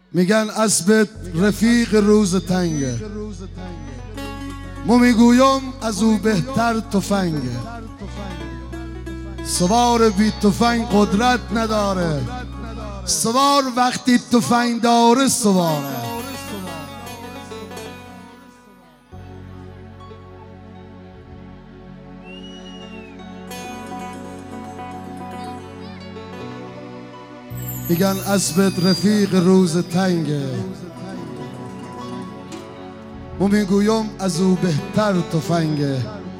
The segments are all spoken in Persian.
میگن اسبت رفیق روز تنگه، ما میگویم از او بهتر تفنگه. سوار بی تفنگ قدرت نداره، سوار وقتی تفنگ داره سواره. میگن اسبت رفیق روز تنگه، ما میگویم از او بهتر تفنگه.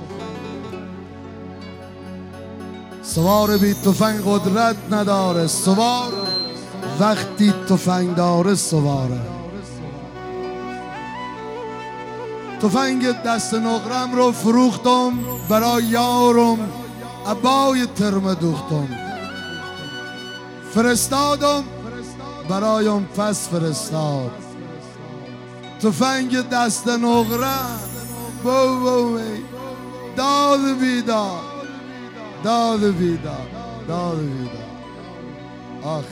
سوار بی تفنگ قدرت نداره، سوار وقتی تفنگ داره سواره. تفنگ دست نقرم رو فروختم، برای یارم عبای ترمه دوختم. فرستادم برایم پس فرستاد، تفنگ دست نقرم داد بیداد، داد بیداد، داد بیداد. آخه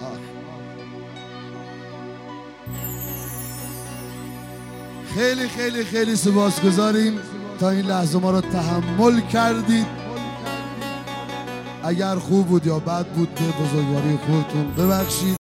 خیلی خیلی خیلی سپاسگزاریم تا این لحظه ما رو تحمل کردید. اگر خوب بود یا بد بود به بزرگواری خودتون ببخشید.